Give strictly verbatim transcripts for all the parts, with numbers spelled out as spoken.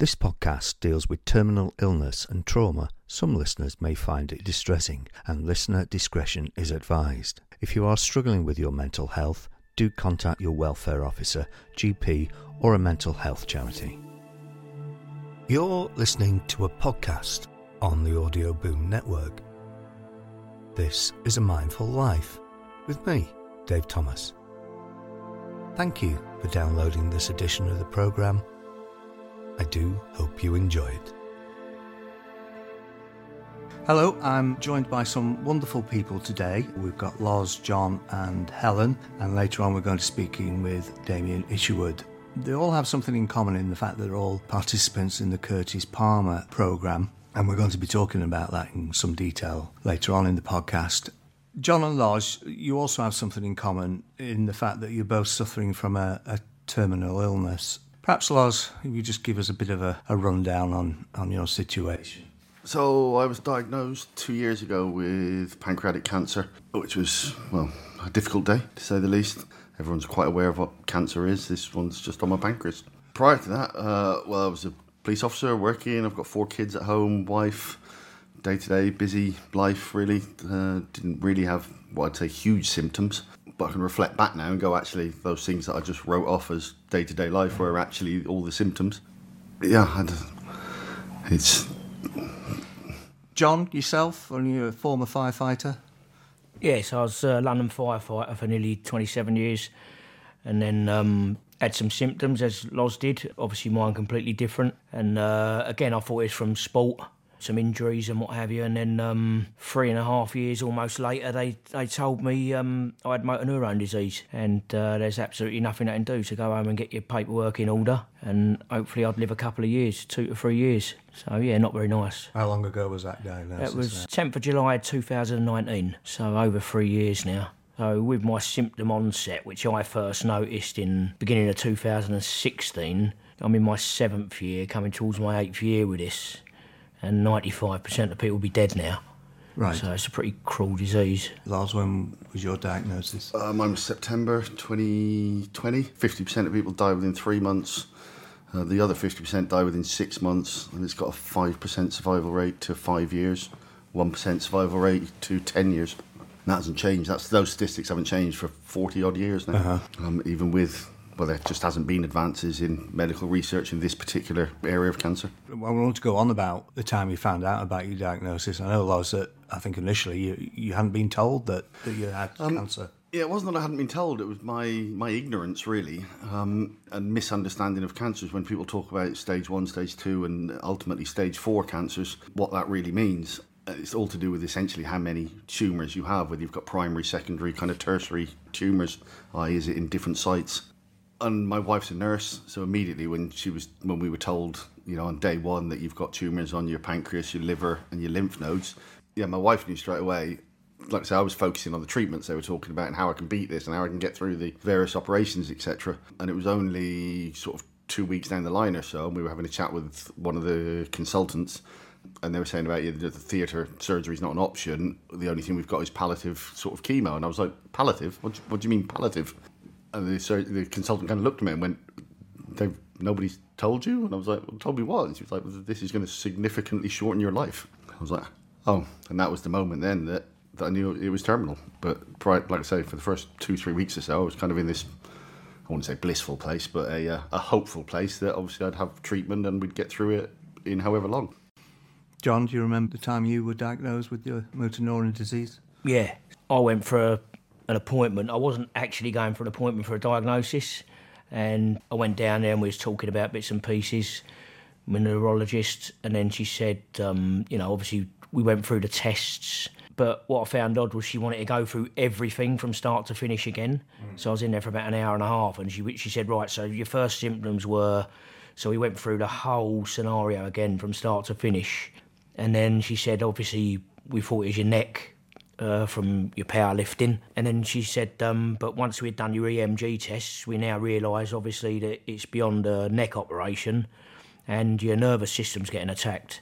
This podcast deals with terminal illness and trauma. Some listeners may find it distressing, and listener discretion is advised. If you are struggling with your mental health, do contact your welfare officer, G P, or a mental health charity. You're listening to a podcast on the Audio Boom Network. This is A Mindful Life with me, Dave Thomas. Thank you for downloading this edition of the programme. I do hope you enjoy it. Hello, I'm joined by some wonderful people today. We've got Loz, John and Helen, and later on we're going to be speaking with Damien Isherwood. They all have something in common in the fact that they're all participants in the Curtis Palmer programme, and we're going to be talking about that in some detail later on in the podcast. John and Loz, you also have something in common in the fact that you're both suffering from a, a terminal illness. Perhaps, Loz, if you just give us a bit of a, a rundown on, on your situation. So I was diagnosed two years ago with pancreatic cancer, which was, well, a difficult day, to say the least. Everyone's quite aware of what cancer is. This one's just on my pancreas. Prior to that, uh, well, I was a police officer working. I've got four kids at home, wife, day-to-day, busy life, really. Uh, didn't really have, what I'd say, huge symptoms. But I can reflect back now and go, actually, those things that I just wrote off as day-to-day life were actually all the symptoms. Yeah, I'd, it's... John, yourself, are you a former firefighter? Yes, I was a London firefighter for nearly twenty-seven years, and then um, had some symptoms, as Loz did. Obviously mine completely different. And uh, again, I thought it was from sport, some injuries and what have you, and then um, three and a half years almost later they, they told me um, I had motor neurone disease, and uh, there's absolutely nothing I can do to go home and get your paperwork in order, and hopefully I'd live a couple of years, two to three years. So yeah, not very nice. How long ago was that diagnosis? That was tenth of July two thousand nineteen, so over three years now. So with my symptom onset, which I first noticed in beginning of two thousand sixteen, I'm in my seventh year, coming towards my eighth year with this. And ninety-five percent of people will be dead now. Right. So it's a pretty cruel disease. Lars, when was your diagnosis? Uh, mine was September twenty twenty. fifty percent of people die within three months. Uh, the other fifty percent die within six months. And it's got a five percent survival rate to five years, one percent survival rate to ten years. And that hasn't changed. That's, those statistics haven't changed for forty-odd years now. Uh-huh. Um, even with... Well, there just hasn't been advances in medical research in this particular area of cancer. Well, I want to go on about the time you found out about your diagnosis. I know, Loz, that I think initially you, you hadn't been told that, that you had um, cancer. Yeah, it wasn't that I hadn't been told. It was my, my ignorance, really, um, and misunderstanding of cancers. When people talk about stage one, stage two, and ultimately stage four cancers, what that really means. It's all to do with essentially how many tumours you have, whether you've got primary, secondary, kind of tertiary tumours, that is, is it in different sites. And my wife's a nurse, so immediately when she was, when we were told, you know, on day one that you've got tumours on your pancreas, your liver, and your lymph nodes, yeah, my wife knew straight away. Like I say, I was focusing on the treatments they were talking about and how I can beat this and how I can get through the various operations, et cetera. And it was only sort of two weeks down the line or so, and we were having a chat with one of the consultants, and they were saying about, yeah, the theatre surgery is not an option. The only thing we've got is palliative sort of chemo. And I was like, palliative? What do you, what do you mean palliative? And the, so the consultant kind of looked at me and went, They've, nobody's told you? And I was like, well, told me what? And she was like, well, this is going to significantly shorten your life. I was like, oh. And that was the moment then that, that I knew it was terminal. But prior, like I say, for the first two, three weeks or so, I was kind of in this, I wouldn't say blissful place, but a, uh, a hopeful place that obviously I'd have treatment and we'd get through it in however long. John, do you remember the time you were diagnosed with your motor neuron disease? Yeah, I went for a an appointment. I wasn't actually going for an appointment for a diagnosis, and I went down there and we was talking about bits and pieces with a neurologist, and then she said, um, you know, obviously we went through the tests, but what I found odd was she wanted to go through everything from start to finish again. Mm. So I was in there for about an hour and a half, and she she said, right, so your first symptoms were, so we went through the whole scenario again from start to finish, and then she said, obviously we thought it was your neck, Uh, from your powerlifting. And then she said, um, but once we'd done your E M G tests, we now realise, obviously, that it's beyond a neck operation and your nervous system's getting attacked.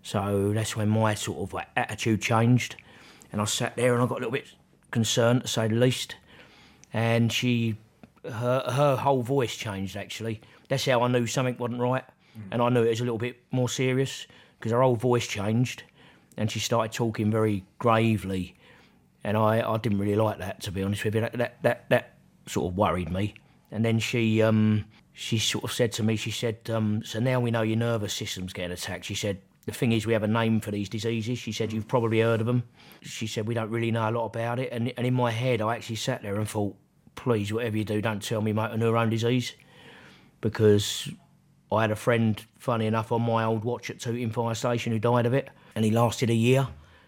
So that's when my sort of like, attitude changed. And I sat there and I got a little bit concerned, to say the least. And she, her, her whole voice changed, actually. That's how I knew something wasn't right. Mm. And I knew it was a little bit more serious because her whole voice changed and she started talking very gravely. And I, I didn't really like that, to be honest with you. That, that, that, that sort of worried me. And then she um, she sort of said to me, she said, um, so now we know your nervous system's getting attacked. She said, the thing is, we have a name for these diseases. She said, you've probably heard of them. She said, we don't really know a lot about it. And, and in my head, I actually sat there and thought, please, whatever you do, don't tell me motor neurone disease. Because I had a friend, funny enough, on my old watch at Tooting Fire Station who died of it. And he lasted a year.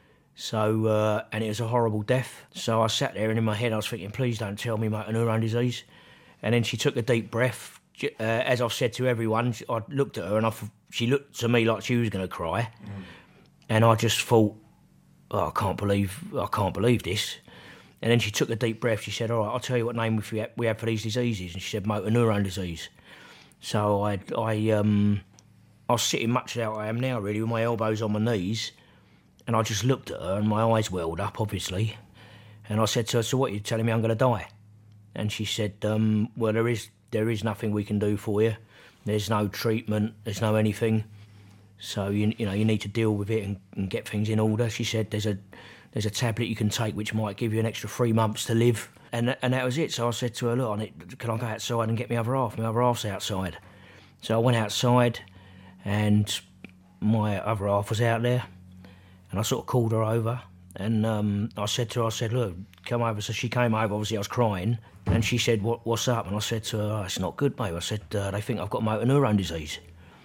So, uh, and it was a horrible death. So I sat there and in my head I was thinking, please don't tell me motor neurone disease. And then she took a deep breath. Uh, as I've said to everyone, I looked at her and I, she looked to me like she was going to cry. Mm. And I just thought, oh, I can't believe, I can't believe this. And then she took a deep breath. She said, all right, I'll tell you what name we have, we have for these diseases. And she said, motor neurone disease. So I, I, um, I was sitting much like I am now, really, with my elbows on my knees. And I just looked at her and my eyes welled up, obviously. And I said to her, so what, you're telling me I'm going to die? And she said, um, well, there is there is nothing we can do for you. There's no treatment, there's no anything. So, you, you know, you need to deal with it and, and get things in order. She said, there's a there's a tablet you can take which might give you an extra three months to live. And and that was it. So I said to her, look, I need, can I go outside and get my other half? My other half's outside. So I went outside and my other half was out there. And I sort of called her over and um, I said to her, I said, look, come over. So she came over, obviously I was crying, and she said, what, what's up? And I said to her, oh, it's not good, mate. I said, uh, they think I've got motor neurone disease.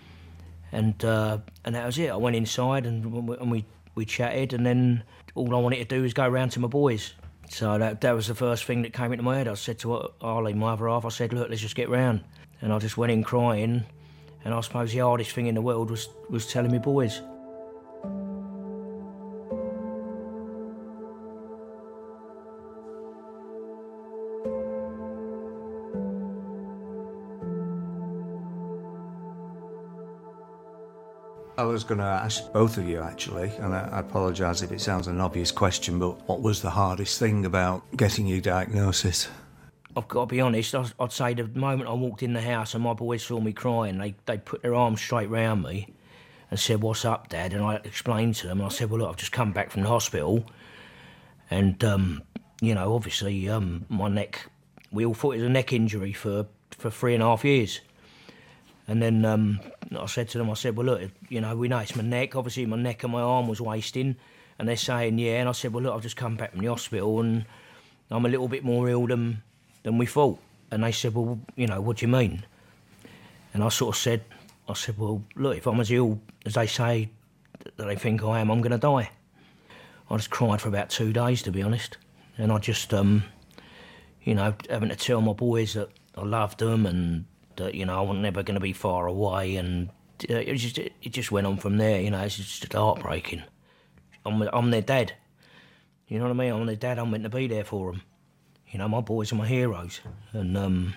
And uh, and that was it. I went inside and, we, and we, we chatted, and then all I wanted to do was go round to my boys. So that that was the first thing that came into my head. I said to her, Arlie, my other half, I said, look, let's just get round. And I just went in crying, and I suppose the hardest thing in the world was, was telling me boys. I was going to ask both of you, actually, and I, I apologise if it sounds an obvious question, but what was the hardest thing about getting your diagnosis? I've got to be honest, I'd say the moment I walked in the house and my boys saw me crying, they they put their arms straight round me and said, what's up, Dad? And I explained to them, and I said, well, look, I've just come back from the hospital, and, um, you know, obviously um, my neck, we all thought it was a neck injury for, for three and a half years. And then um, I said to them, I said, well, look, you know, we know it's my neck. Obviously, my neck and my arm was wasting. And they're saying, yeah. And I said, well, look, I've just come back from the hospital and I'm a little bit more ill than, than we thought. And they said, well, you know, what do you mean? And I sort of said, I said, well, look, if I'm as ill as they say that they think I am, I'm going to die. I just cried for about two days, to be honest. And I just, um, you know, having to tell my boys that I loved them and that, you know, I was never going to be far away, and uh, it just it just went on from there. You know, it's just heartbreaking. I'm I'm their dad. You know what I mean? I'm their dad. I'm meant to be there for them. You know, my boys are my heroes, and um,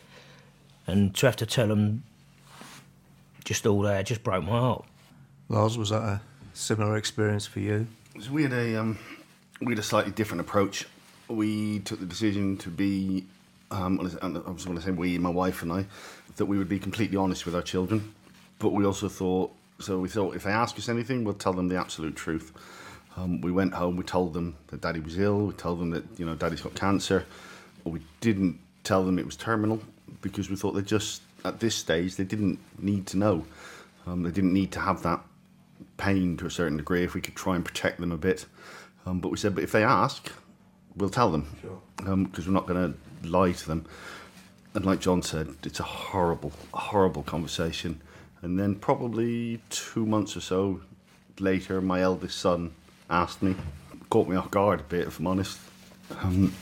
and to have to tell them just all that just broke my heart. Lars, was that a similar experience for you? So we had a um, we had a slightly different approach. We took the decision to be. Um, I was going to say we, my wife and I, that we would be completely honest with our children. But we also thought, so we thought if they ask us anything, we'll tell them the absolute truth. Um, we went home, we told them that Daddy was ill, we told them that, you know, Daddy's got cancer. But we didn't tell them it was terminal because we thought they just, at this stage, they didn't need to know. Um, they didn't need to have that pain to a certain degree if we could try and protect them a bit. Um, but we said, but if they ask, we'll tell them. Sure. Um, because we're not going to lie to them. And like John said, it's a horrible, horrible conversation. And then probably two months or so later, my eldest son asked me, caught me off guard a bit, if I'm honest. Um,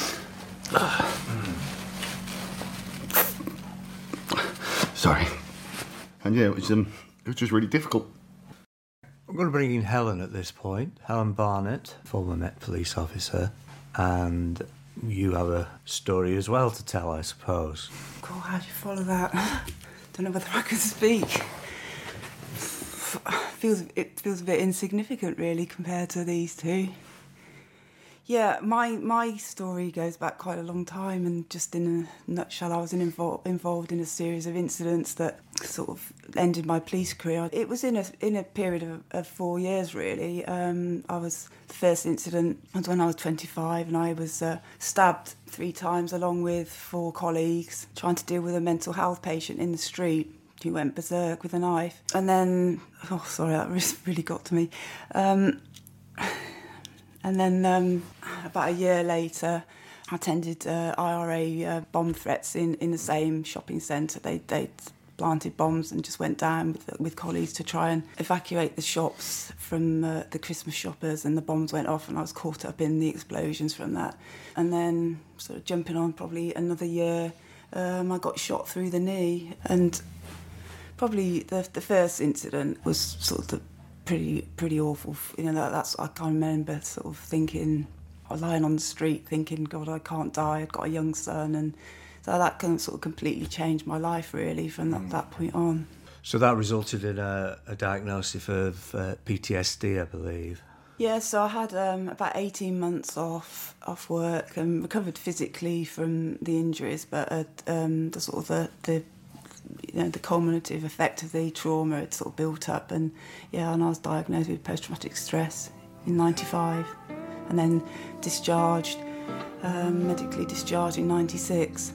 sorry. And yeah, it was, um, it was just really difficult. I'm going to bring in Helen at this point. Helen Barnett, former Met Police officer, and you have a story as well to tell, I suppose. God, how do you follow that? Don't know whether I can speak. Feels it feels a bit insignificant, really, compared to these two. Yeah, my my story goes back quite a long time, and just in a nutshell, I was in invol- involved in a series of incidents that sort of ended my police career. It was in a in a period of, of four years, really. Um, I was the first incident was when I was twenty-five, and I was uh, stabbed three times along with four colleagues trying to deal with a mental health patient in the street who went berserk with a knife. And then, oh, sorry, that really got to me. Um, And then um, about a year later, I attended uh, I R A uh, bomb threats in, in the same shopping centre. They they planted bombs and just went down with, with colleagues to try and evacuate the shops from uh, the Christmas shoppers, and the bombs went off and I was caught up in the explosions from that. And then sort of jumping on probably another year, um, I got shot through the knee, and probably the, the first incident was sort of the pretty pretty awful. You know, that, that's I can remember sort of thinking, I was lying on the street thinking, God, I can't die. I've got a young son, and so that kind of sort of completely changed my life really from that, that point on. So that resulted in a, a diagnosis of uh, P T S D, I believe. Yeah, so I had um, about eighteen months off off work and recovered physically from the injuries, but uh, um, the sort of the, the you know, the cumulative effect of the trauma had sort of built up, and yeah, and I was diagnosed with post-traumatic stress in ninety-five, and then discharged, um, medically discharged in ninety-six.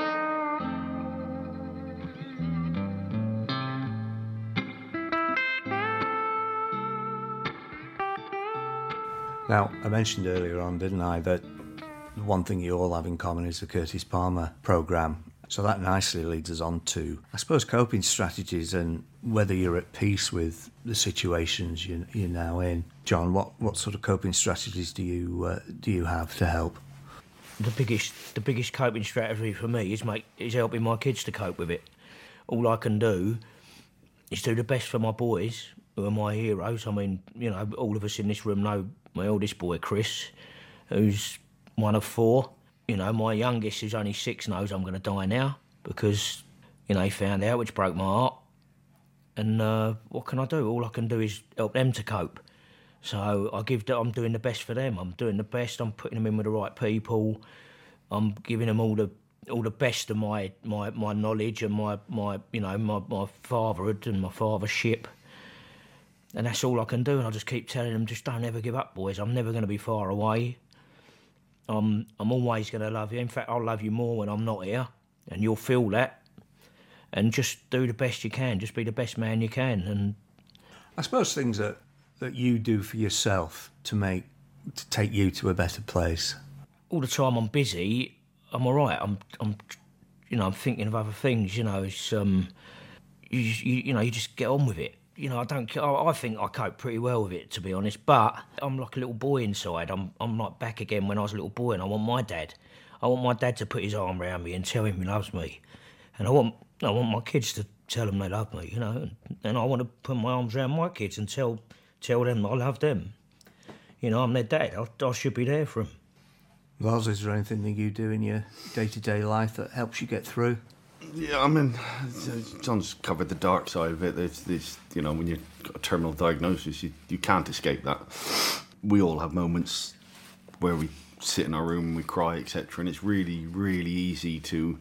Now, I mentioned earlier on, didn't I, that one thing you all have in common is the Curtis Palmer programme. So that nicely leads us on to, I suppose, coping strategies and whether you're at peace with the situations you, you're now in. John, what, what sort of coping strategies do you uh, do you have to help? The biggest the biggest coping strategy for me is make is helping my kids to cope with it. All I can do is do the best for my boys, who are my heroes. I mean, you know, all of us in this room know my eldest boy, Chris, who's one of four. You know, my youngest, who's only six, knows I'm going to die now because, you know, he found out, which broke my heart. And uh, what can I do? All I can do is help them to cope. So I give. I'm doing the best for them. I'm doing the best. I'm putting them in with the right people. I'm giving them all the all the best of my my, my knowledge and my, my you know my, my fatherhood and my fathership. And that's all I can do. And I just keep telling them, just don't ever give up, boys. I'm never going to be far away. I'm, I'm always going to love you. In fact, I'll love you more when I'm not here, and you'll feel that. And just do the best you can. Just be the best man you can. And I suppose things that, that you do for yourself to make to take you to a better place. All the time I'm busy, I'm all right. I'm, I'm, you know, I'm thinking of other things. You know, it's um, you, you, you know, you just get on with it. You know, I don't. I think I cope pretty well with it, to be honest. But I'm like a little boy inside. I'm, I'm like back again when I was a little boy, and I want my dad. I want my dad to put his arm around me and tell him he loves me, and I want, I want my kids to tell them they love me. You know, and, and I want to put my arms around my kids and tell, tell them I love them. You know, I'm their dad. I, I should be there for them. Lars, is there anything that you do in your day-to-day life that helps you get through? Yeah, I mean, John's covered the dark side of it. There's, there's, you know, when you've got a terminal diagnosis, you, you can't escape that. We all have moments where we sit in our room and we cry, et cetera, and it's really, really easy to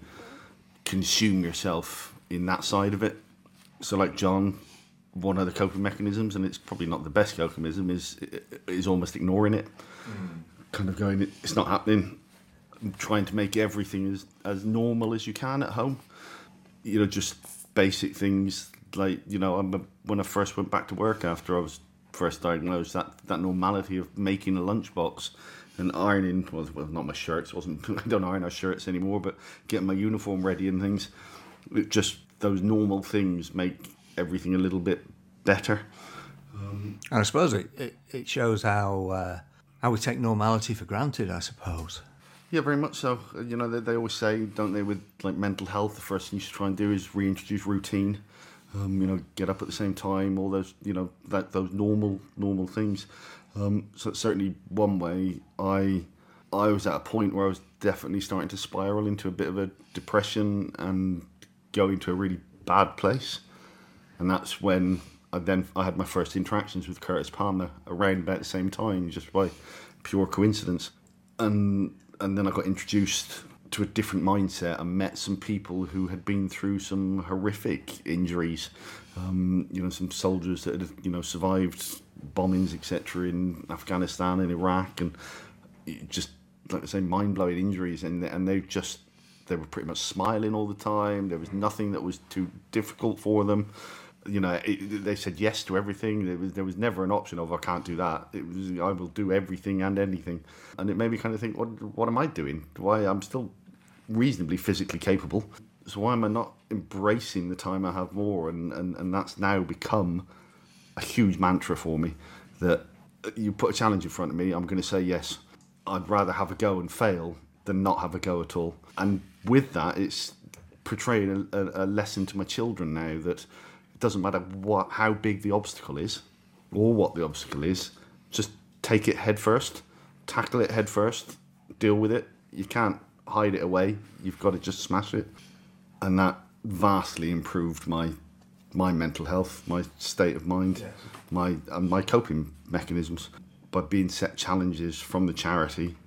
consume yourself in that side of it. So like John, one of the coping mechanisms, and it's probably not the best coping mechanism, is, is almost ignoring it. Mm. Kind of going, it's not happening. I'm trying to make everything as, as normal as you can at home. You know, just basic things like, you know, I'm, when I first went back to work after I was first diagnosed, that, that normality of making a lunchbox and ironing, well, well not my shirts, wasn't I don't iron our shirts anymore, but getting my uniform ready and things. It just those normal things make everything a little bit better. Um, and I suppose it, it, it shows how uh, how we take normality for granted, I suppose. Yeah, very much so. You know, they, they always say, don't they, with like mental health, the first thing you should try and do is reintroduce routine. Um, you know, get up at the same time, all those, you know, that those normal normal things. Um, so it's certainly one way. I I was at a point where I was definitely starting to spiral into a bit of a depression and go into a really bad place. And that's when I then I had my first interactions with Curtis Palmer around about the same time, just by pure coincidence. and and then I got introduced to a different mindset and met some people who had been through some horrific injuries. Um, you know, some soldiers that had, you know, survived bombings, et cetera, in Afghanistan and Iraq, and just, like I say, mind-blowing injuries. And and they just they were pretty much smiling all the time. There was nothing that was too difficult for them. You know, it, they said yes to everything. There was there was never an option of I can't do that. It was I will do everything and anything. And it made me kind of think, what what am I doing? Why I'm still reasonably physically capable. So why am I not embracing the time I have more? And, and, and that's now become a huge mantra for me, that you put a challenge in front of me, I'm going to say yes. I'd rather have a go and fail than not have a go at all. And with that, it's portraying a, a, a lesson to my children now that it doesn't matter what how big the obstacle is or what the obstacle is, just take it head first, tackle it head first, deal with it. You can't hide it away, you've got to just smash it. And that vastly improved my my mental health, my state of mind, yes. my and my coping mechanisms. By being set challenges from the charity,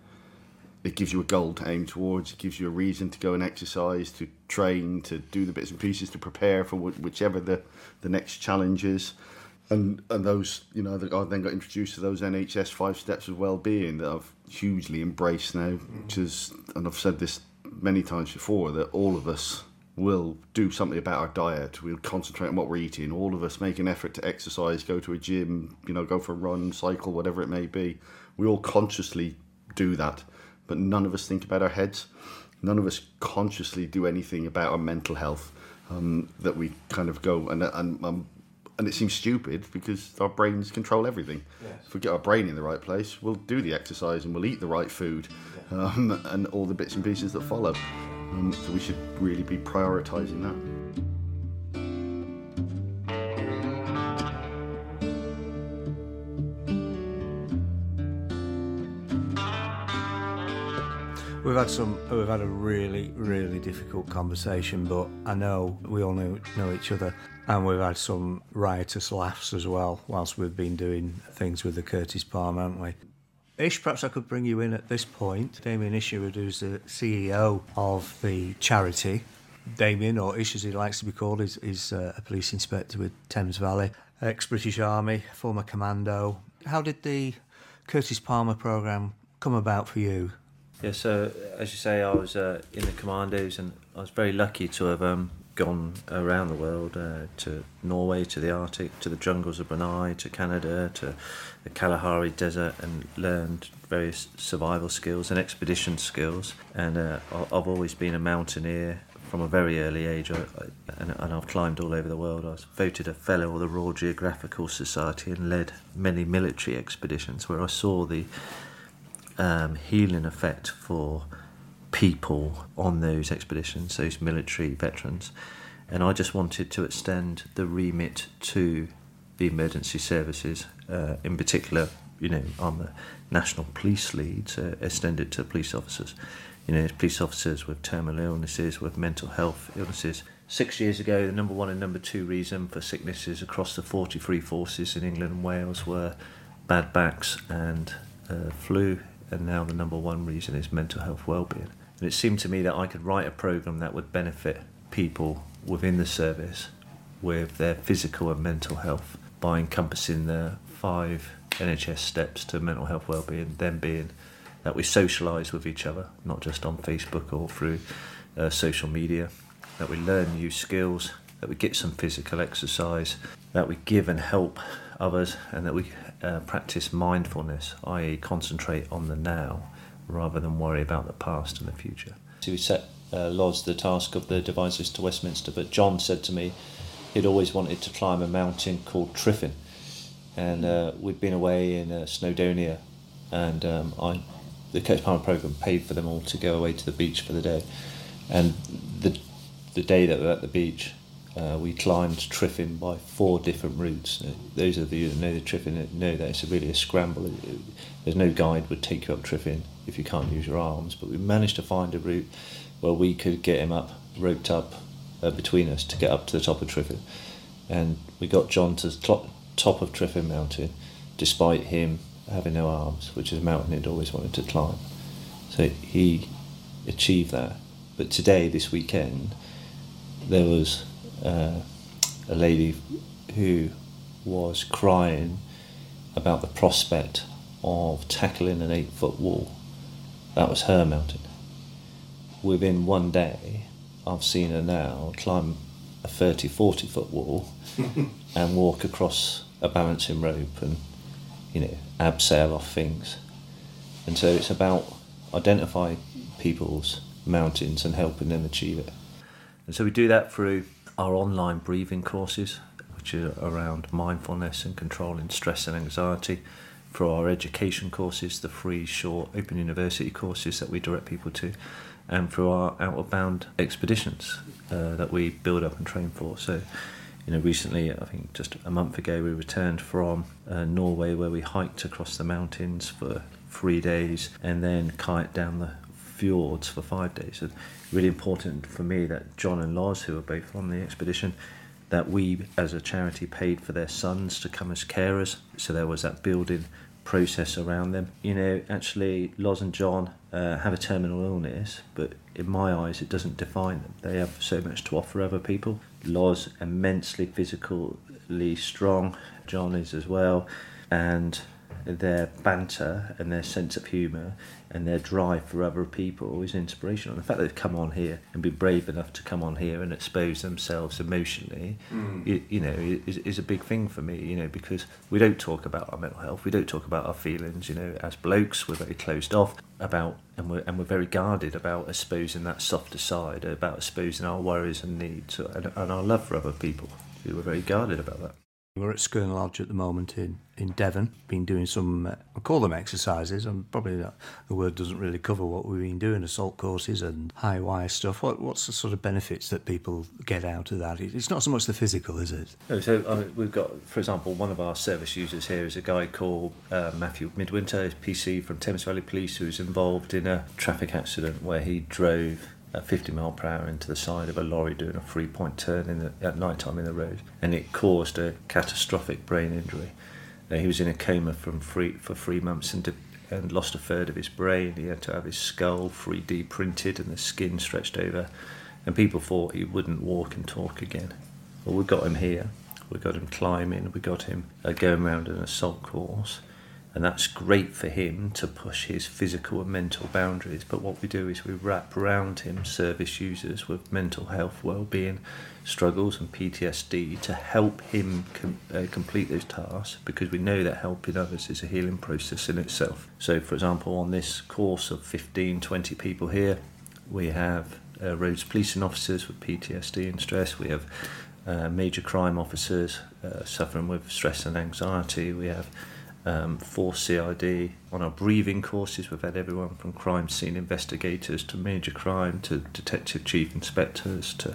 it gives you a goal to aim towards, it gives you a reason to go and exercise, to train, to do the bits and pieces, to prepare for whichever the, the next challenge is. And and those, you know, I then got introduced to those N H S five steps of well-being that I've hugely embraced now, mm. which is, and I've said this many times before, that all of us will do something about our diet. We'll concentrate on what we're eating. All of us make an effort to exercise, go to a gym, you know, go for a run, cycle, whatever it may be. We all consciously do that, but none of us think about our heads. None of us consciously do anything about our mental health. Um, that we kind of go and and um, and it seems stupid because our brains control everything. Yes. If we get our brain in the right place, we'll do the exercise and we'll eat the right food, yeah. um, and all the bits and pieces that follow. Um, so we should really be prioritising that. We've had some. We've had a really, really difficult conversation, but I know we all know, know each other, and we've had some riotous laughs as well whilst we've been doing things with the Curtis Palmer, haven't we? Ish, perhaps I could bring you in at this point. Damien Isherwood, who's the C E O of the charity. Damien, or Ish as he likes to be called, is, is uh, a police inspector with Thames Valley, ex-British Army, former commando. How did the Curtis Palmer programme come about for you? Yeah, so as you say, I was uh, in the commandos, and I was very lucky to have um, gone around the world, uh, to Norway, to the Arctic, to the jungles of Brunei, to Canada, to the Kalahari Desert, and learned various survival skills and expedition skills. And uh, I've always been a mountaineer from a very early age, I, I, and, and I've climbed all over the world. I was voted a fellow of the Royal Geographical Society and led many military expeditions where I saw the Um, healing effect for people on those expeditions, those military veterans. And I just wanted to extend the remit to the emergency services, uh, in particular, you know, I'm the national police lead, so extend it to police officers. You know, police officers with terminal illnesses, with mental health illnesses. Six years ago, the number one and number two reason for sicknesses across the forty-three forces in England and Wales were bad backs and uh, flu. And now the number one reason is mental health well-being. And it seemed to me that I could write a programme that would benefit people within the service with their physical and mental health by encompassing the five N H S steps to mental health well-being, them being that we socialise with each other, not just on Facebook or through uh, social media, that we learn new skills, that we get some physical exercise, that we give and help others, and that we uh, practice mindfulness, that is concentrate on the now rather than worry about the past and the future. So we set uh, Loz the task of the devices to Westminster, but John said to me he'd always wanted to climb a mountain called Triffin, and uh, we'd been away in uh, Snowdonia, and um, I, the Curtis Palmer programme paid for them all to go away to the beach for the day, and the the day that we were at the beach, Uh, we climbed Triffin by four different routes. Uh, those of you that know the Triffin know that it's a really a scramble. It, it, there's no guide would take you up Triffin if you can't use your arms, but we managed to find a route where we could get him up, roped up uh, between us to get up to the top of Triffin. And we got John to the top, top of Triffin Mountain, despite him having no arms, which is a mountain he'd always wanted to climb. So he achieved that. But today, this weekend, there was uh, a lady who was crying about the prospect of tackling an eight foot wall. That was her mountain. Within one day, I've seen her now climb a thirty, forty foot wall and walk across a balancing rope and, you know, abseil off things. And so it's about identifying people's mountains and helping them achieve it. And so we do that through our online breathing courses, which are around mindfulness and controlling stress and anxiety, for our education courses, the free, short, open university courses that we direct people to, and through our outward bound expeditions uh, that we build up and train for. So, you know, recently, I think just a month ago, we returned from uh, Norway, where we hiked across the mountains for three days and then kite down the fjords for five days. And really important for me that John and Loz, who are both on the expedition, that we as a charity paid for their sons to come as carers, so there was that building process around them. You know, actually Loz and John uh, have a terminal illness, but in my eyes it doesn't define them. They have so much to offer other people. Loz immensely physically strong, John is as well, and their banter and their sense of humour and their drive for other people is inspirational. And the fact that they've come on here and be brave enough to come on here and expose themselves emotionally, mm. you, you know, is, is a big thing for me, you know, because we don't talk about our mental health, we don't talk about our feelings, you know, as blokes, we're very closed off about, and we're, and we're very guarded about exposing that softer side, about exposing our worries and needs and, and our love for other people. We're very guarded about that. We're at Skirn Lodge at the moment in, in Devon, been doing some, uh, I call them exercises, and probably that, the word doesn't really cover what we've been doing, assault courses and high wire stuff. What, what's the sort of benefits that people get out of that? It's not so much the physical, is it? No, so uh, we've got, for example, one of our service users here is a guy called uh, Matthew Midwinter, P C from Thames Valley Police, who was involved in a traffic accident where he drove at fifty mile per hour into the side of a lorry doing a three-point turn in the, at night time in the road, and it caused a catastrophic brain injury. Now, he was in a coma from three, for three months and, did, and lost a third of his brain. He had to have his skull three D printed and the skin stretched over, and people thought he wouldn't walk and talk again. Well, we got him here, we got him climbing, we got him uh, going around an assault course. And that's great for him to push his physical and mental boundaries. But what we do is we wrap around him service users with mental health, well-being struggles and P T S D to help him com- uh, complete those tasks, because we know that helping others is a healing process in itself. So, for example, on this course of fifteen, twenty people here, we have uh, roads policing officers with P T S D and stress. We have uh, major crime officers uh, suffering with stress and anxiety. We have Um, for C I D. On our breathing courses, we've had everyone from crime scene investigators to major crime to detective chief inspectors to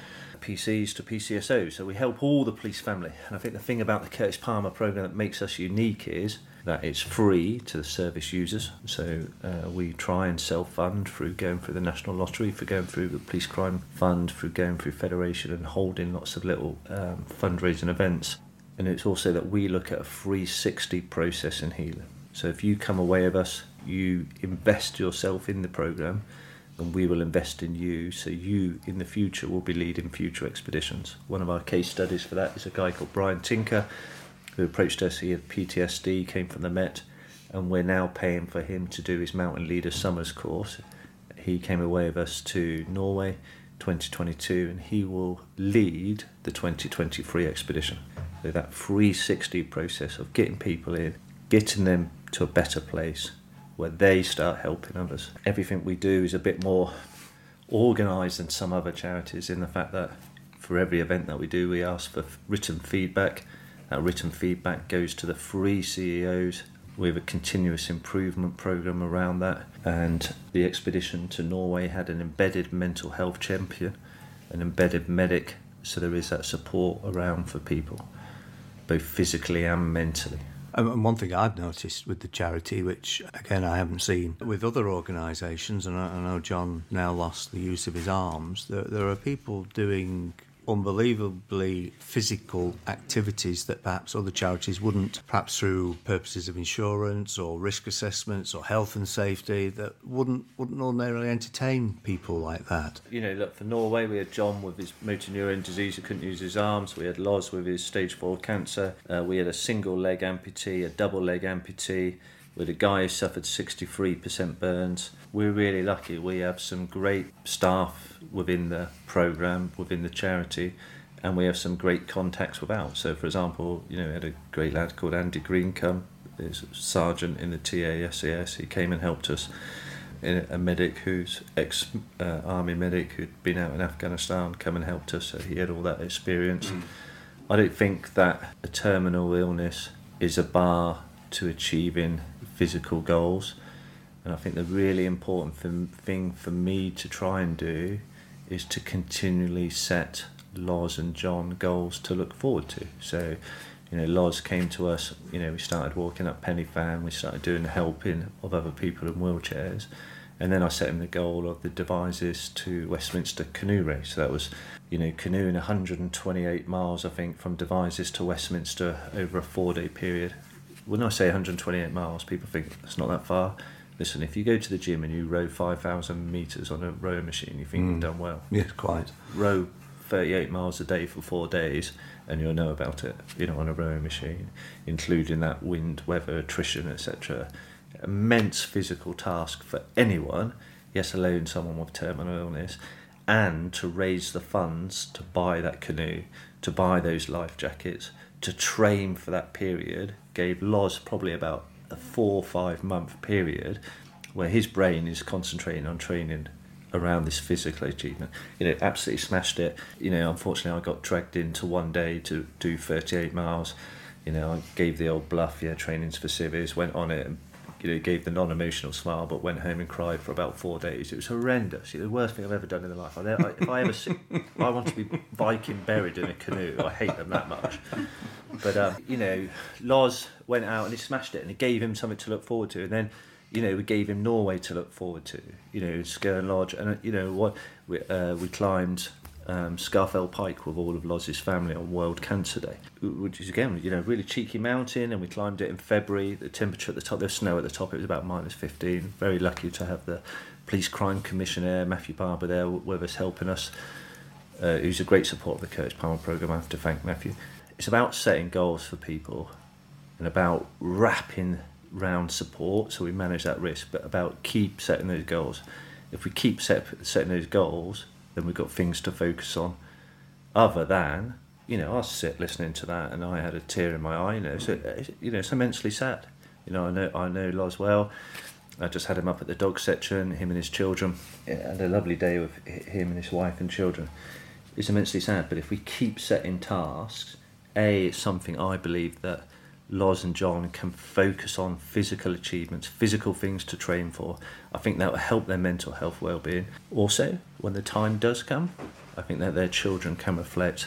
P Cs to P C S Os. So we help all the police family. And I think the thing about the Curtis Palmer programme that makes us unique is that it's free to the service users. So uh, we try and self-fund through going through the National Lottery, for going through the Police Crime Fund, through going through Federation and holding lots of little um, fundraising events. And it's also that we look at a three sixty process in healing. So if you come away with us, you invest yourself in the programme, and we will invest in you, so you in the future will be leading future expeditions. One of our case studies for that is a guy called Brian Tinker, who approached us. He had P T S D, came from the Met, and we're now paying for him to do his Mountain Leader Summers course. He came away with us to Norway twenty twenty-two, and he will lead the twenty twenty-three expedition. So that three sixty process of getting people in, getting them to a better place where they start helping others. Everything we do is a bit more organised than some other charities, in the fact that for every event that we do, we ask for written feedback. That written feedback goes to the three C E Os. We have a continuous improvement programme around that, and the expedition to Norway had an embedded mental health champion, an embedded medic, so there is that support around for people, both physically and mentally. And one thing I've noticed with the charity, which again I haven't seen with other organisations, and I know John now lost the use of his arms, there, there are people doing unbelievably physical activities that perhaps other charities wouldn't, perhaps through purposes of insurance or risk assessments or health and safety, that wouldn't wouldn't ordinarily entertain people like that. You know, look, for Norway, we had John with his motor neurone disease who couldn't use his arms. We had Loz with his stage four cancer. Uh, we had a single leg amputee, a double leg amputee. We had a guy who suffered sixty-three percent burns. We're really lucky. We have some great staff within the programme, within the charity, and we have some great contacts without. So, for example, you know, we had a great lad called Andy Greencombe, who's a sergeant in the T A S A S. He came and helped us. A medic who's ex-army uh, medic who'd been out in Afghanistan, come and helped us. So he had all that experience. Mm. I don't think that a terminal illness is a bar to achieving physical goals. And I think the really important thing for me to try and do is to continually set Loz and John goals to look forward to. So, you know, Loz came to us, you know, we started walking up Penny Fan, we started doing the helping of other people in wheelchairs. And then I set him the goal of the Devizes to Westminster canoe race. So that was, you know, canoeing one hundred twenty-eight miles, I think, from Devizes to Westminster over a four-day period. When I say one hundred twenty-eight miles, people think it's not that far. Listen, if you go to the gym and you row five thousand metres on a rowing machine, you think mm. you've done well. Yes, quite. Row thirty-eight miles a day for four days and you'll know about it, you know, on a rowing machine, including that wind, weather, attrition, et cetera. Immense physical task for anyone, yes, alone someone with terminal illness, and to raise the funds to buy that canoe, to buy those life jackets, to train for that period, gave Loz probably about a four or five month period where his brain is concentrating on training around this physical achievement. You know, absolutely smashed it. You know, unfortunately I got dragged into one day to do thirty-eight miles. You know, I gave the old bluff, yeah, training's for civvies, went on it and, you know, gave the non-emotional smile, but went home and cried for about four days. It was horrendous. You know, the worst thing I've ever done in my life. I, I, if I ever see, I want to be Viking buried in a canoe. I hate them that much. But, um, you know, Loz went out and he smashed it and it gave him something to look forward to. And then, you know, we gave him Norway to look forward to, you know, Skern Lodge. And, you know, what we, uh, we climbed um, Scarfell Pike with all of Loz's family on World Cancer Day, which is, again, you know, really cheeky mountain. And we climbed it in February. The temperature at the top, there's snow at the top, it was about minus fifteen. Very lucky to have the Police Crime Commissioner, Matthew Barber, there with us, helping us, uh, who's a great support of the Curtis Palmer programme. I have to thank Matthew. It's about setting goals for people and about wrapping round support so we manage that risk, but about keep setting those goals. If we keep set, setting those goals, then we've got things to focus on other than, you know, I was sit listening to that and I had a tear in my eye, you know, so, you know, it's immensely sad. You know, I know I know Loz well. I just had him up at the dog section, him and his children. I had a lovely day with him and his wife and children. It's immensely sad, but if we keep setting tasks, A, it's something I believe that Loz and John can focus on physical achievements, physical things to train for. I think that will help their mental health well-being. Also, when the time does come, I think that their children can reflect,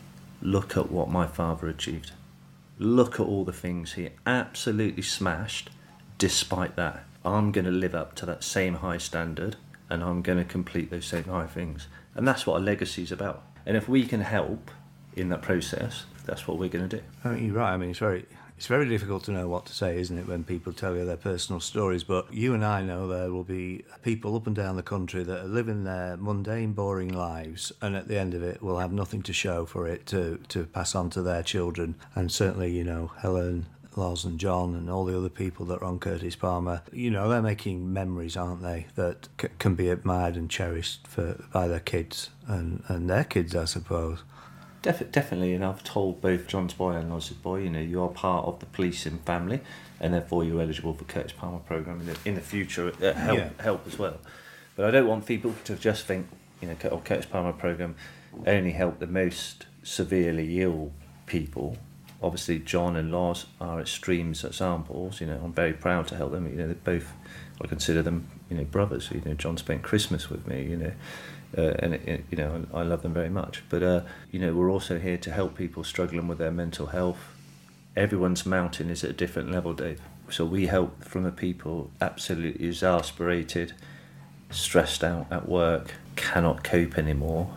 look at what my father achieved. Look at all the things he absolutely smashed. Despite that, I'm going to live up to that same high standard and I'm going to complete those same high things. And that's what a legacy is about. And if we can help in that process, that's what we're going to do. I mean, you're right. I mean, it's very... It's very difficult to know what to say, isn't it, when people tell you their personal stories, but you and I know there will be people up and down the country that are living their mundane, boring lives, and at the end of it will have nothing to show for it to, to pass on to their children. And certainly, you know, Helen, Loz and John and all the other people that are on Curtis Palmer, you know, they're making memories, aren't they, that c- can be admired and cherished for by their kids and, and their kids, I suppose. Def- definitely, and I've told both John's boy and Loz's boy, you know, you are part of the policing family, and therefore you're eligible for Curtis Palmer programme in the, in the future, uh, help yeah. help as well. But I don't want people to just think, you know, oh, Curtis Palmer programme only help the most severely ill people. Obviously, John and Loz are extremes examples. You know, I'm very proud to help them. You know, they're both, I consider them, you know, brothers. You know, John spent Christmas with me. You know. Uh, and it, it, you know, I love them very much. But uh, you know, we're also here to help people struggling with their mental health. Everyone's mountain is at a different level, Dave. So we help from the people absolutely exasperated, stressed out at work, cannot cope anymore,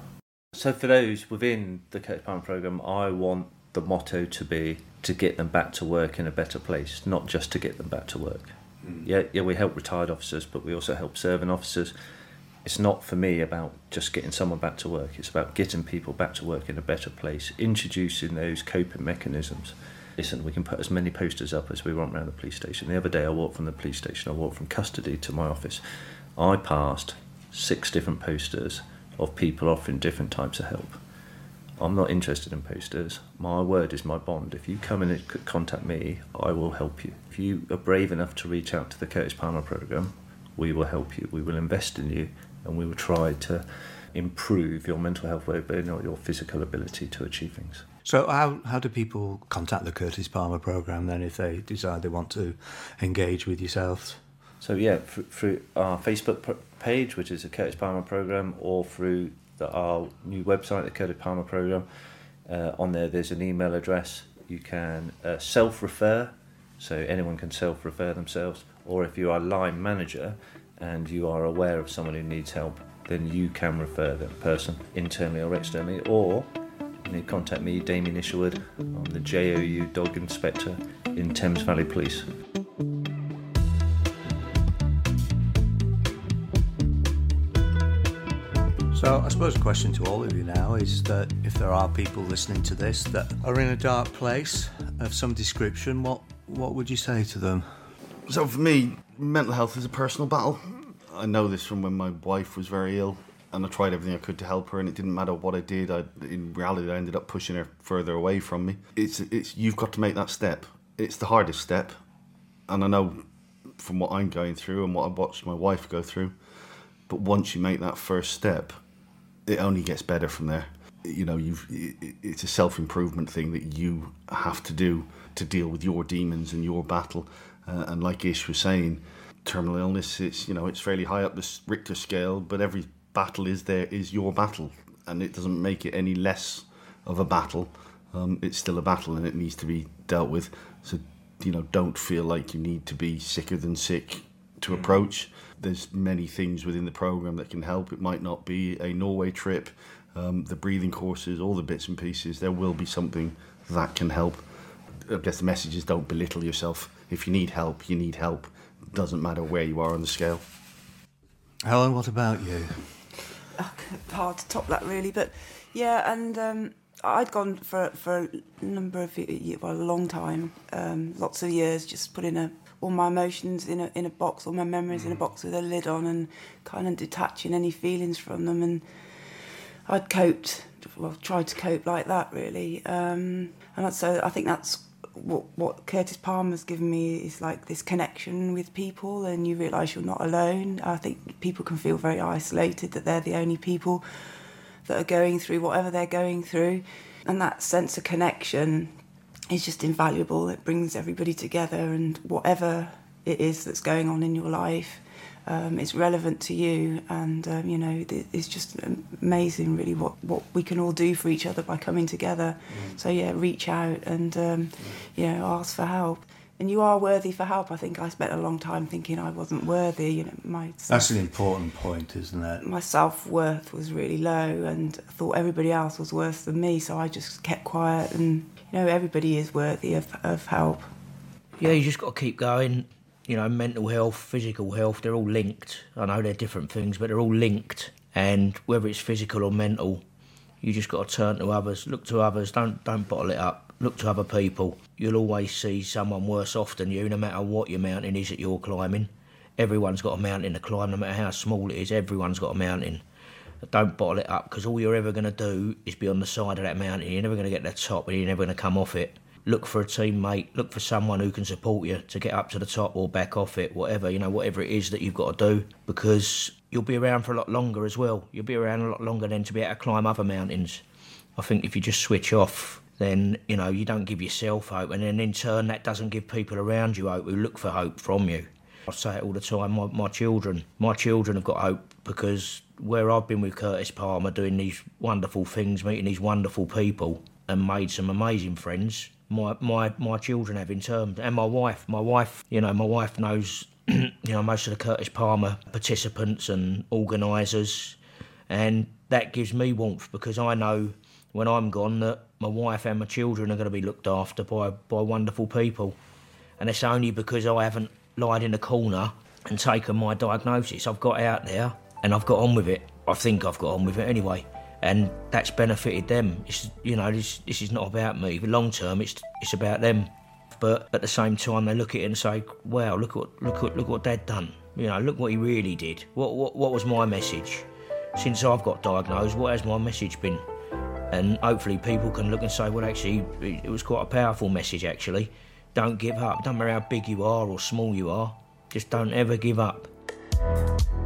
So for those within the Curtis Palmer programme, I want the motto to be to get them back to work in a better place, not just to get them back to work. Mm. Yeah, yeah, we help retired officers, but we also help serving officers. It's not for me about just getting someone back to work. It's about getting people back to work in a better place, introducing those coping mechanisms. Listen, we can put as many posters up as we want around the police station. The other day I walked from the police station, I walked from custody to my office. I passed six different posters of people offering different types of help. I'm not interested in posters. My word is my bond. If you come in and contact me, I will help you. If you are brave enough to reach out to the Curtis Palmer programme, we will help you. We will invest in you, and we will try to improve your mental health well-being or your physical ability to achieve things. So how, how do people contact the Curtis Palmer programme then if they decide they want to engage with yourselves? So yeah, through, through our Facebook page, which is the Curtis Palmer programme, or through the, our new website, the Curtis Palmer programme. Uh, on there, there's an email address. You can uh, self-refer, so anyone can self-refer themselves. Or if you are a line manager and you are aware of someone who needs help, then you can refer that person internally or externally. Or you need to contact me, Damien Isherwood. I'm the J O U Dog Inspector in Thames Valley Police. So I suppose a question to all of you now is that if there are people listening to this that are in a dark place of some description, what, what would you say to them? So for me, mental health is a personal battle. I know this from when my wife was very ill, and I tried everything I could to help her, and it didn't matter what I did. I, in reality, I ended up pushing her further away from me. It's, it's you've got to make that step. It's the hardest step, and I know from what I'm going through and what I watched my wife go through, but once you make that first step, it only gets better from there. You know, you've it's a self-improvement thing that you have to do to deal with your demons and your battle. Uh, and like Ish was saying, terminal illness, it's, you know, it's fairly high up the Richter scale, but every battle is there is your battle, and it doesn't make it any less of a battle. Um, it's still a battle, and it needs to be dealt with. So, you know, don't feel like you need to be sicker than sick to approach. There's many things within the programme that can help. It might not be a Norway trip, um, the breathing courses, all the bits and pieces. There will be something that can help. I guess the message is don't belittle yourself. If you need help, you need help. It doesn't matter where you are on the scale. Helen, what about you? Oh, hard to top that, really. But yeah, and um, I'd gone for for a number of years, well, a long time, um, lots of years, just putting a, all my emotions in a in a box, all my memories mm. in a box with a lid on, and kind of detaching any feelings from them. And I'd coped, well, tried to cope like that, really. Um, and so I think that's what what Curtis Palmer's given me, is like this connection with people, and you realise you're not alone. I think people can feel very isolated, that they're the only people that are going through whatever they're going through, and that sense of connection is just invaluable. It brings everybody together, and whatever it is that's going on in your life, um, it's relevant to you, and um, you know, it's just amazing, really, what, what we can all do for each other by coming together. Mm. So yeah, reach out and um, mm. you know, ask for help. And you are worthy for help. I think I spent a long time thinking I wasn't worthy. You know, my that's an important point, isn't it? My self-worth was really low, and I thought everybody else was worse than me. So I just kept quiet. And you know, everybody is worthy of, of help. Yeah, you just got to keep going. You know, mental health, physical health, they're all linked. I know they're different things, but they're all linked. And whether it's physical or mental, you just got to turn to others, look to others. Don't don't bottle it up. Look to other people. You'll always see someone worse off than you, no matter what your mountain is that you're climbing. Everyone's got a mountain to climb, no matter how small it is. Everyone's got a mountain. Don't bottle it up, because all you're ever going to do is be on the side of that mountain. You're never going to get to the top, and you're never going to come off it. Look for a teammate. Look for someone who can support you to get up to the top or back off it, whatever, you know, whatever it is that you've got to do, because you'll be around for a lot longer as well. You'll be around a lot longer than to be able to climb other mountains. I think if you just switch off, then, you know, you don't give yourself hope, and then in turn that doesn't give people around you hope who look for hope from you. I say it all the time, my, my children, my children have got hope, because where I've been with Curtis Palmer doing these wonderful things, meeting these wonderful people and made some amazing friends, my my, my children have in terms, and my wife, my wife, you know, my wife knows, you know, most of the Curtis Palmer participants and organisers, And that gives me warmth, because I know when I'm gone that my wife and my children are going to be looked after by, by wonderful people. And it's only because I haven't lied in a corner and taken my diagnosis. I've got out there and I've got on with it. I think I've got on with it anyway. And that's benefited them. It's, you know, this this is not about me. Long term, it's it's about them. But at the same time, they look at it and say, "Wow, look what look what look what Dad done. You know, look what he really did. What what what was my message? Since I've got diagnosed, what has my message been?" And hopefully, people can look and say, "Well, actually, it, it was quite a powerful message. Actually, don't give up. Don't matter how big you are or small you are. Just don't ever give up."